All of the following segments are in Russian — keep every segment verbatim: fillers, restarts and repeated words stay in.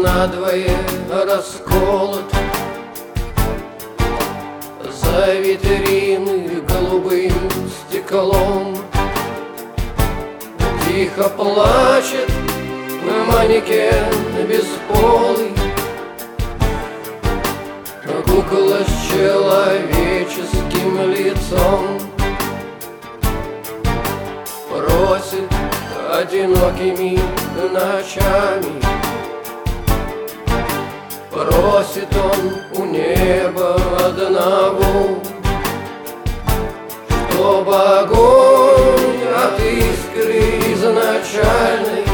надвое расколот, за витрины голубым стеклом тихо плачет манекен бесполый, кукла с человеческим лицом. Просит одинокими ночами, просит он у неба одного, чтоб огонь от искры изначальной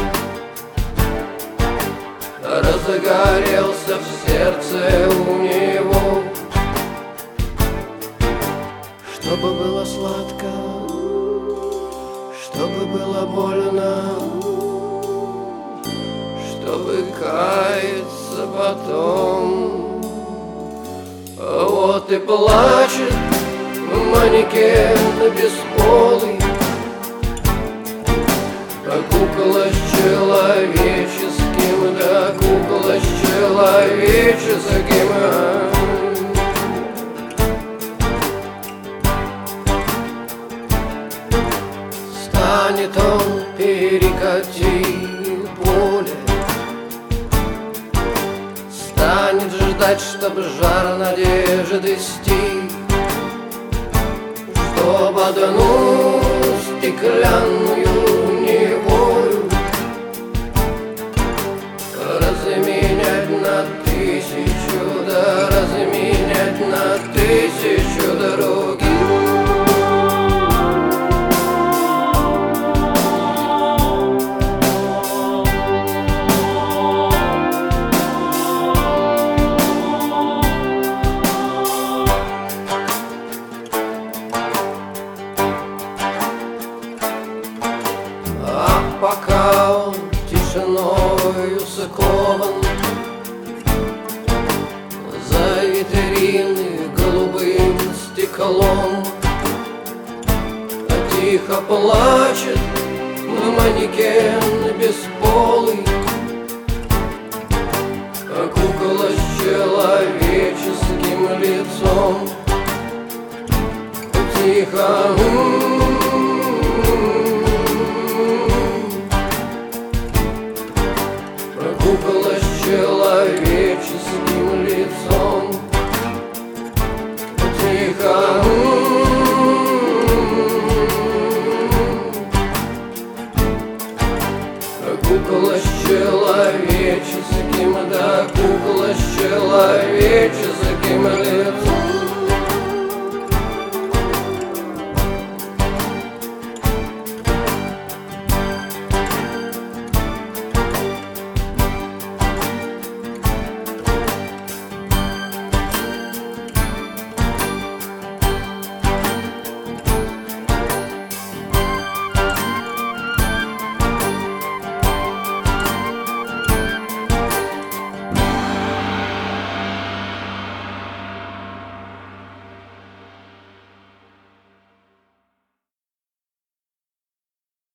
разгорелся в сердце у него, чтобы было сладко, чтобы было больно, чтобы каяться потом. Вот и плачет манекен бесполый, кукла с человеческим, да кукла с человеческим. Станет он перекатить поле, станет ждать, чтоб жар надежды стих, чтоб одну стеклянную неволю разменять на тысячу, да разменять на тысячу других. Пока он тишиною скован, за витрины голубым стеклом тихо плачет манекен бесполый, кукла с человеческим лицом. Тихо кукла с человеческим лицом. Тихо кукла с человеческим, да кукла с человеческим лицом.